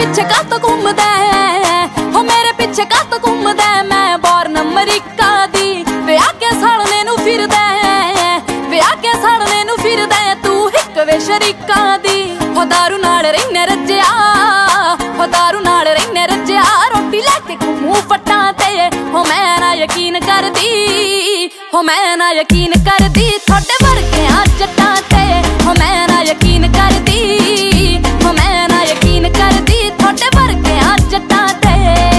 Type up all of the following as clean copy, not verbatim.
पिछे कातों घूमदा है, हो मेरे पिछे कातों घूमदा है। मैं बॉर्न अमरीका दी, विआह के साड़ने नू फिरदा है, विआह के साड़ने नू फिरदा है। तू हिक वे शरीका दी, हो दारू नाल रैने रज्जिया, हो दारू नाल रैने रज्जिया। रोटी लैके घूमू फट्टां ते, हो मैं ना यकीन करदी, हो मैं ना यकीन करदी। थोड़े वर्गे आ जट्टां ते, हो मैं ना यकीन करदी, हो मैं ना यकीन करदी। थोड़े वर्गे आ जट्टां ते।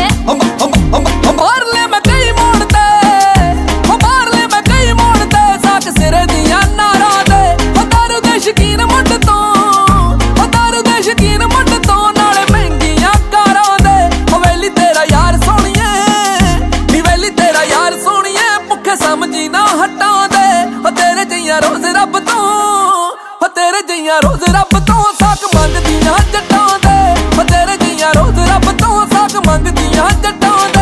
मार ले मैं कई मोड़ ते, हो मार ले मैं कई मोड़ ते। साक सिरे दियां नारां दे, हो दारू दे शकीन मुंड तो, हो दारू दे शकीन मुंड तो। नाले महंगियां कारां दे, हो वेली तेरा यार सोहणिए, नी वेली तेरा यार सोहणिए। भुखे समझी ना हटां दे, हो तेरे जियां रोज रब तो, हो तेरे जियां रोज रब तो। साक मंगदियां जट्टां दे, हो तेरे जियां रोज रब तो। साक मंगदियां जट्टां दे।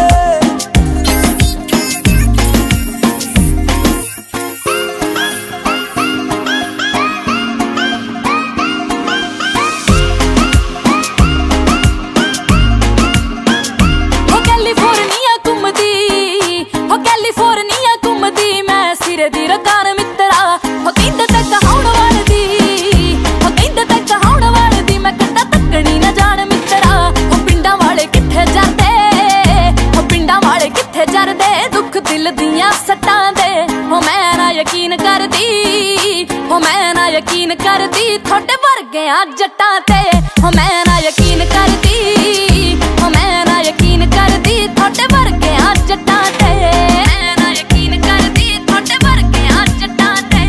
हो कैलिफोर्निया घुमदी, हो कैलिफोर्निया घुमदी। मैं सिरे दी रकान मित्तरा, हो कहंदे ते कहाउण वालदी, हो कहंदे ते कहाउण वालदी। मैं कट्टा तकनी ना जान मित्तरा, हो पिंडां वाले कित्थे जांदे, हो पिंडां वाले कित्थे जरदे। दुख दिल दियां सट्टां दे, हो मैं ना यकीन करदी, हो मैं ना यकीन करदी। थोड़े वर्गे आ जट्टां ते, हो मैं ना यकीन करदी, हो मैं ना यकीन करदी। थोड़े वर्गे आ जट्टां ते, मैं ना यकीन करदी। थोड़े वर्गे आ जट्टां ते।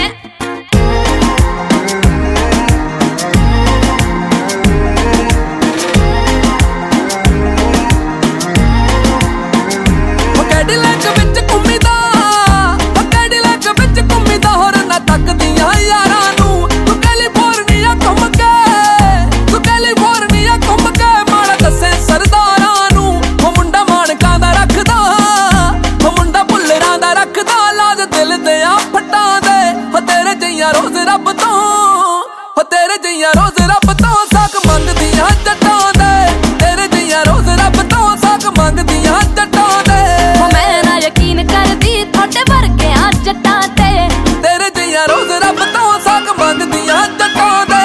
हो कैडिलैक विच घुम्मीदा, हो कैडिलैक विच घुम्मीदा। होर ना तकदियां यारां नू, तू कैलिफोर्निया घुम के, तू कैलिफोर्निया घुम के। माड़ा दस्से सरदारां नू, हो मुंडा माणकां दा रखदा, हो मुंडा भुल्लरां दा रखदा। लाज दिल दियां फट्टां दे, हो तेरे जियां रोज रब तो, हो तेरे जियां रोज रब तो। साक मंगदियां जट्टां दे, तेरे जियां रोज रब तो। साक मंगदियां जट्टां दे, हो मैं ना यकीन करदी। थोड़े वर्गे आ जट्टां ते, तेरे जियां रोज रब तो। साक मंगदियां जट्टां दे।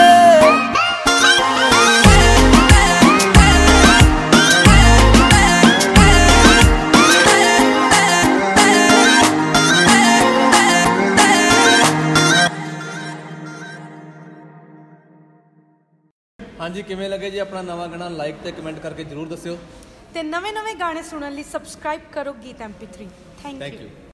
हाँ जी, किवें लगे जी अपना नवा गाना? लाइक ते कमेंट करके जरूर दस्सिओ। ते नवे-नवे गाने सुनने लिए सब्सक्राइब करो गीत MP3। Thank you.